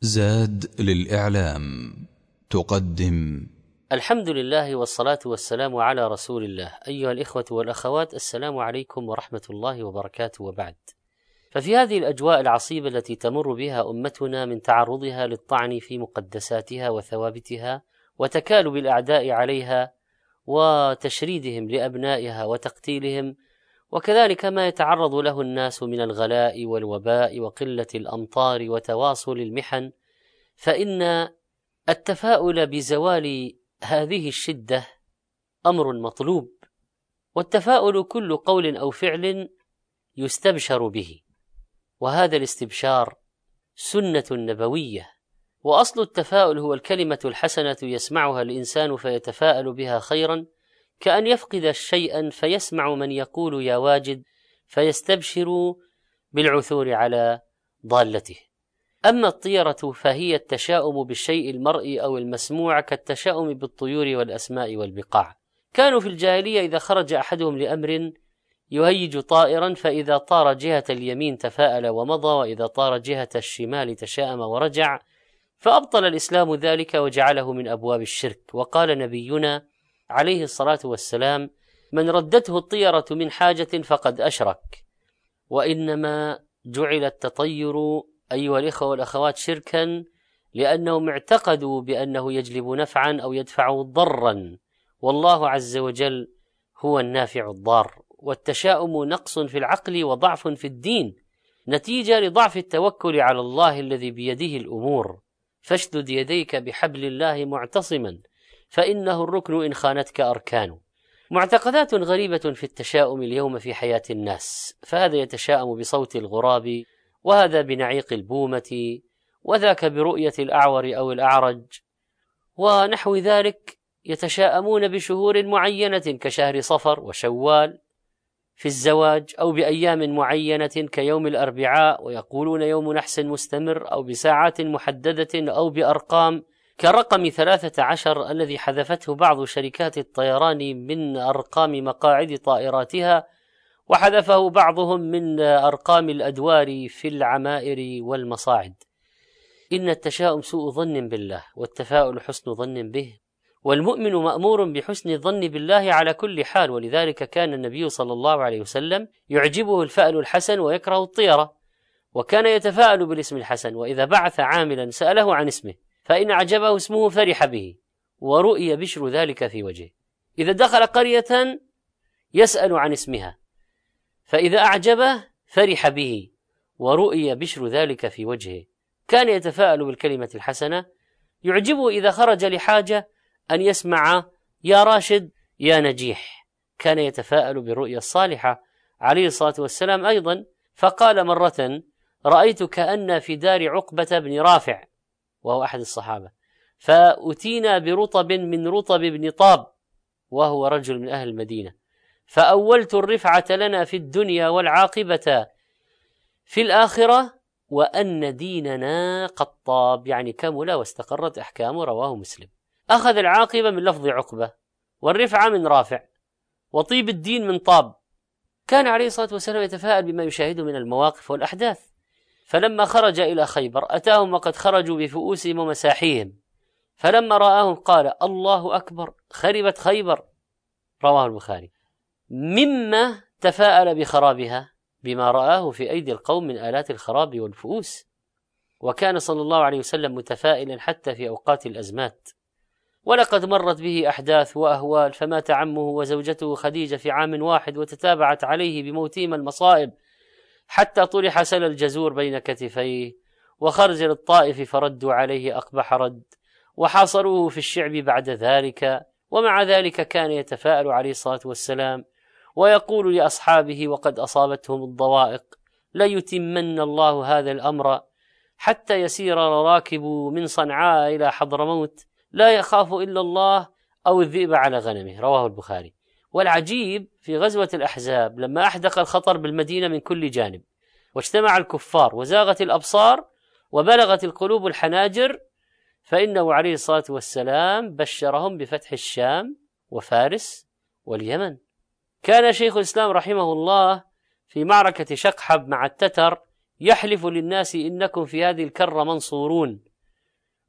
زاد للإعلام تقدم. الحمد لله والصلاة والسلام على رسول الله. أيها الإخوة والأخوات، السلام عليكم ورحمة الله وبركاته، وبعد. ففي هذه الأجواء العصيبة التي تمر بها أمتنا من تعرضها للطعن في مقدساتها وثوابتها وتكالب الأعداء عليها وتشريدهم لأبنائها وتقتيلهم، وكذلك ما يتعرض له الناس من الغلاء والوباء وقلة الأمطار وتواصل المحن، فإن التفاؤل بزوال هذه الشدة أمر مطلوب، والتفاؤل كل قول أو فعل يستبشر به، وهذا الاستبشار سنة نبوية. وأصل التفاؤل هو الكلمة الحسنة يسمعها الإنسان فيتفاءل بها خيرا، كأن يفقد شيئا فيسمع من يقول يا واجد فيستبشر بالعثور على ضالته. أما الطيرة فهي التشاؤم بالشيء المرئي أو المسموع، كالتشاؤم بالطيور والأسماء والبقاع. كانوا في الجاهلية إذا خرج أحدهم لأمر يهيج طائرا، فإذا طار جهة اليمين تفاءل ومضى، وإذا طار جهة الشمال تشاءم ورجع، فأبطل الإسلام ذلك وجعله من أبواب الشرك. وقال نبينا عليه الصلاة والسلام: من ردته الطيرة من حاجة فقد أشرك. وإنما جعل التطير أيها الإخوة والأخوات شركا لأنهم اعتقدوا بأنه يجلب نفعا أو يدفع ضرا، والله عز وجل هو النافع الضار. والتشاؤم نقص في العقل وضعف في الدين، نتيجة لضعف التوكل على الله الذي بيده الأمور. فاشدد يديك بحبل الله معتصما، فإنه الركن إن خانتك أركان. معتقدات غريبة في التشاؤم اليوم في حياة الناس، فهذا يتشاءم بصوت الغراب، وهذا بنعيق البومة، وذاك برؤية الأعور أو الأعرج، ونحو ذلك. يتشاءمون بشهور معينة كشهر صفر وشوال في الزواج، أو بأيام معينة كيوم الأربعاء، ويقولون يوم نحس مستمر، أو بساعات محددة، أو بأرقام كرقم 13 الذي حذفته بعض شركات الطيران من أرقام مقاعد طائراتها، وحذفه بعضهم من أرقام الأدوار في العمائر والمصاعد. إن التشاؤم سوء ظن بالله، والتفاؤل حسن ظن به، والمؤمن مأمور بحسن الظن بالله على كل حال. ولذلك كان النبي صلى الله عليه وسلم يعجبه الفأل الحسن ويكره الطيرة، وكان يتفاءل بالاسم الحسن، وإذا بعث عاملا سأله عن اسمه، فإن أعجبه اسمه فرح به، ورؤي بشر ذلك في وجهه. إذا دخل قرية يسأل عن اسمها، فإذا أعجبه فرح به، ورؤي بشر ذلك في وجهه. كان يتفاءل بالكلمة الحسنة. يعجبه إذا خرج لحاجة أن يسمع يا راشد يا نجيح. كان يتفاءل بالرؤيا الصالحة عليه الصلاة والسلام أيضا، فقال مرة: رأيت كأن في دار عقبة بن رافع، وهو أحد الصحابة، فأتينا برطب من رطب بن طاب، وهو رجل من أهل المدينة، فأولت الرفعة لنا في الدنيا والعاقبة في الآخرة، وأن ديننا قد طاب، يعني كمل واستقرت أحكامه. رواه مسلم. أخذ العاقبة من لفظ عقبة، والرفعة من رافع، وطيب الدين من طاب. كان عليه الصلاة والسلام يتفاءل بما يشاهده من المواقف والأحداث. فلما خرج إلى خيبر أتاهم وقد خرجوا بفؤوسهم ومساحيهم، فلما رآهم قال: الله أكبر، خربت خيبر. رواه البخاري. مما تفاءل بخرابها بما رآه في أيدي القوم من آلات الخراب والفؤوس. وكان صلى الله عليه وسلم متفائلا حتى في أوقات الأزمات. ولقد مرت به أحداث وأهوال، فمات عمه وزوجته خديجة في عام واحد، وتتابعت عليه بموتهما المصائب، حتى طرح سل الجزور بين كتفيه، وخرج للطائف فردوا عليه أقبح رد، وحاصروه في الشعب بعد ذلك. ومع ذلك كان يتفاءل عليه الصلاة والسلام، ويقول لأصحابه وقد أصابتهم الضوائق: ليتمن الله هذا الأمر حتى يسير الراكب من صنعاء إلى حضرموت لا يخاف إلا الله أو الذئب على غنمه. رواه البخاري. والعجيب في غزوة الأحزاب لما أحدق الخطر بالمدينة من كل جانب، واجتمع الكفار وزاغت الأبصار وبلغت القلوب الحناجر، فإنه عليه الصلاة والسلام بشرهم بفتح الشام وفارس واليمن. كان شيخ الإسلام رحمه الله في معركة شقحب مع التتر يحلف للناس: إنكم في هذه الكرة منصورون،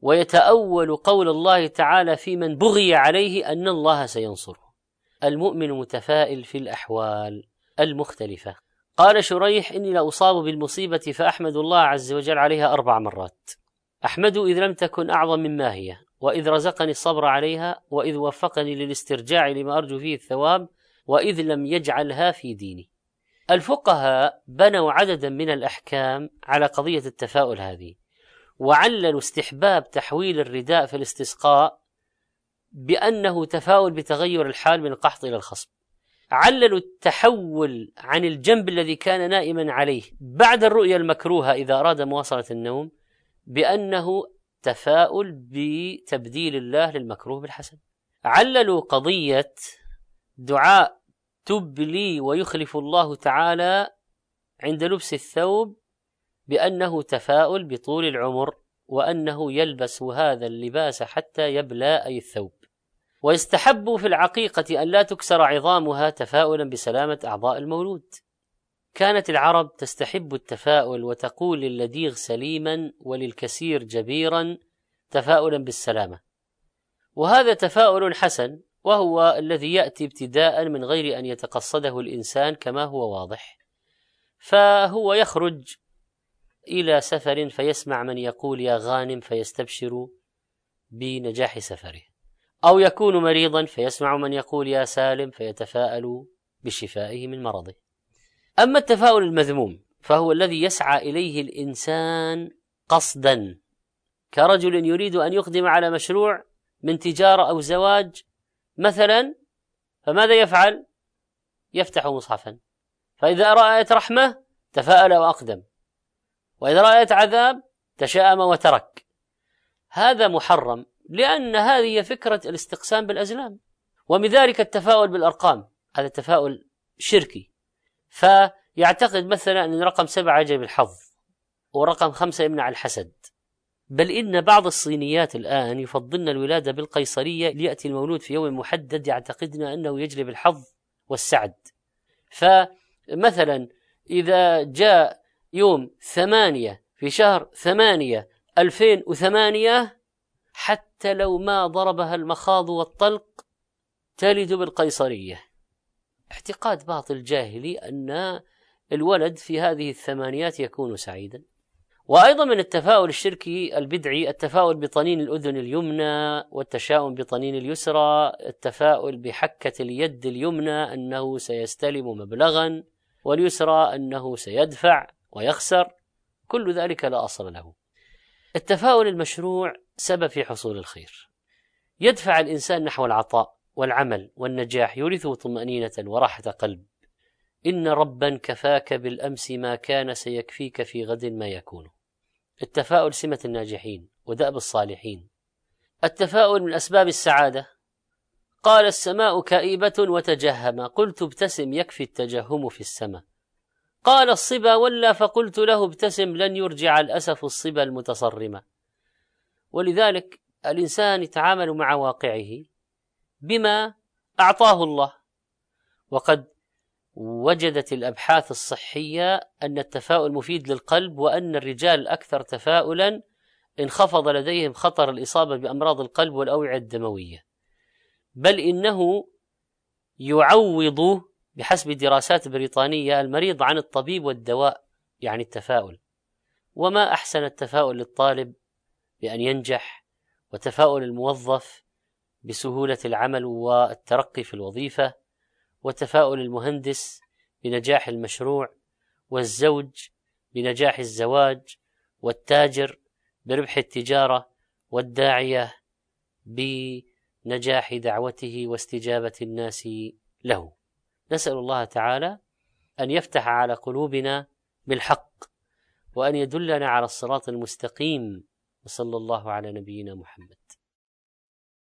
ويتأول قول الله تعالى في من بغي عليه أن الله سينصره. المؤمن متفائل في الأحوال المختلفة. قال شريح: إني لأصاب بالمصيبة فأحمد الله عز وجل عليها 4 مرات. أحمد إذ لم تكن أعظم مما هي، وإذ رزقني الصبر عليها، وإذ وفقني للاسترجاع لما أرجو فيه الثواب، وإذ لم يجعلها في ديني. الفقهاء بنوا عددا من الأحكام على قضية التفاؤل هذه، وعللوا استحباب تحويل الرداء في الاستسقاء بأنه تفاؤل بتغير الحال من القحط إلى الخصب. عللوا التحول عن الجنب الذي كان نائما عليه بعد الرؤيا المكروهة إذا أراد مواصلة النوم بأنه تفاؤل بتبديل الله للمكروه بالحسن. عللوا قضية دعاء تبلي ويخلف الله تعالى عند لبس الثوب بأنه تفاؤل بطول العمر، وأنه يلبس هذا اللباس حتى يبلى أي الثوب. ويستحب في العقيقة أن لا تكسر عظامها تفاؤلا بسلامة أعضاء المولود. كانت العرب تستحب التفاؤل وتقول للديغ سليما وللكسير جبيرا تفاؤلا بالسلامة، وهذا تفاؤل حسن، وهو الذي يأتي ابتداء من غير أن يتقصده الإنسان كما هو واضح. فهو يخرج إلى سفر فيسمع من يقول يا غانم فيستبشر بنجاح سفره، أو يكون مريضا فيسمع من يقول يا سالم فيتفاءل بشفائه من مرضه. أما التفاؤل المذموم فهو الذي يسعى إليه الإنسان قصدا، كرجل يريد أن يقدم على مشروع من تجارة أو زواج مثلا، فماذا يفعل؟ يفتح مصحفا، فإذا رأى آية رحمة تفاءل وأقدم، وإذا رأى آية عذاب تشاءم وترك. هذا محرم، لأن هذه فكرة الاستقسام بالأزلام. ومن ذلك التفاؤل بالأرقام، هذا تفاؤل شركي، فيعتقد مثلا أن رقم 7 يجلب الحظ ورقم 5 يمنع الحسد. بل إن بعض الصينيات الآن يفضلن الولادة بالقيصرية ليأتي المولود في يوم محدد يعتقدن أنه يجلب الحظ والسعد. فمثلا إذا جاء يوم 8 في شهر 8 2008 حتى لو ما ضربها المخاض والطلق تلد بالقيصرية. اعتقاد باطل جاهلي أن الولد في هذه الثمانيات يكون سعيدا. وأيضا من التفاؤل الشركي البدعي التفاؤل بطنين الأذن اليمنى، والتشاؤم بطنين اليسرى، التفاؤل بحكة اليد اليمنى أنه سيستلم مبلغا، واليسرى أنه سيدفع ويخسر. كل ذلك لا أصل له. التفاؤل المشروع سبب في حصول الخير، يدفع الإنسان نحو العطاء والعمل والنجاح، يورثه طمأنينة وراحة قلب. إن ربا كفاك بالأمس ما كان سيكفيك في غد ما يكون. التفاؤل سمة الناجحين ودأب الصالحين. التفاؤل من أسباب السعادة. قال السماء كئيبة وتجهم، قلت ابتسم يكفي التجهم في السماء. قال الصبا ولا فقلت له ابتسم لن يرجع الأسف الصبا المتصرمة. ولذلك الإنسان يتعامل مع واقعه بما أعطاه الله. وقد وجدت الأبحاث الصحية أن التفاؤل مفيد للقلب، وأن الرجال أكثر تفاؤلا انخفض لديهم خطر الإصابة بأمراض القلب والأوعية الدموية، بل إنه يعوض بحسب دراسات بريطانية المريض عن الطبيب والدواء، يعني التفاؤل. وما أحسن التفاؤل للطالب بأن ينجح، وتفاؤل الموظف بسهولة العمل والترقي في الوظيفة، وتفاؤل المهندس بنجاح المشروع، والزوج بنجاح الزواج، والتاجر بربح التجارة، والداعية بنجاح دعوته واستجابة الناس له. نسأل الله تعالى أن يفتح على قلوبنا بالحق، وأن يدلنا على الصراط المستقيم، وصلى الله على نبينا محمد.